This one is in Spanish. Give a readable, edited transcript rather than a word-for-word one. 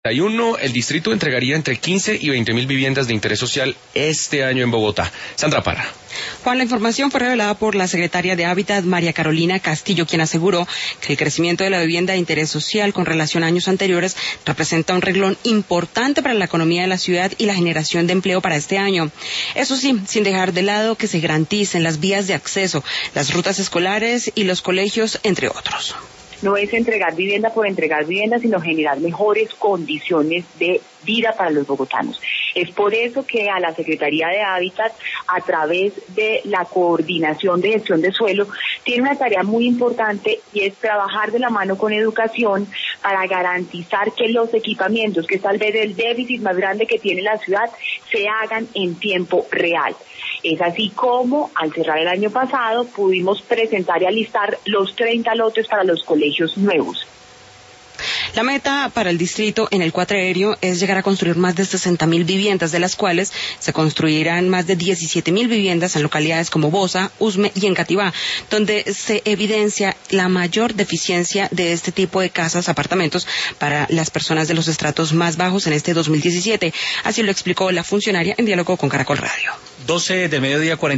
El distrito entregaría entre 15 y 20.000 viviendas de interés social este año en Bogotá. Sandra Parra. Juan, la información fue revelada por la secretaria de Hábitat, María Carolina Castillo, quien aseguró que el crecimiento de la vivienda de interés social con relación a años anteriores representa un renglón importante para la economía de la ciudad y la generación de empleo para este año. Eso sí, sin dejar de lado que se garanticen las vías de acceso, las rutas escolares y los colegios, entre otros. No es entregar vivienda por entregar vivienda, sino generar mejores condiciones de vida para los bogotanos. Es por eso que a la Secretaría de Hábitat, a través de la coordinación de gestión de suelo, tiene una tarea muy importante y es trabajar de la mano con educación para garantizar que los equipamientos, que es tal vez el déficit más grande que tiene la ciudad, se hagan en tiempo real. Es así como, al cerrar el año pasado, pudimos presentar y alistar los 30 lotes para los colegios nuevos. La meta para el distrito en el Cuatrienio es llegar a construir más de 60.000 viviendas, de las cuales se construirán más de 17.000 viviendas en localidades como Bosa, Usme y Engativá, donde se evidencia la mayor deficiencia de este tipo de casas, apartamentos, para las personas de los estratos más bajos en este 2017. Así lo explicó la funcionaria en diálogo con Caracol Radio. 12 del mediodía, 40.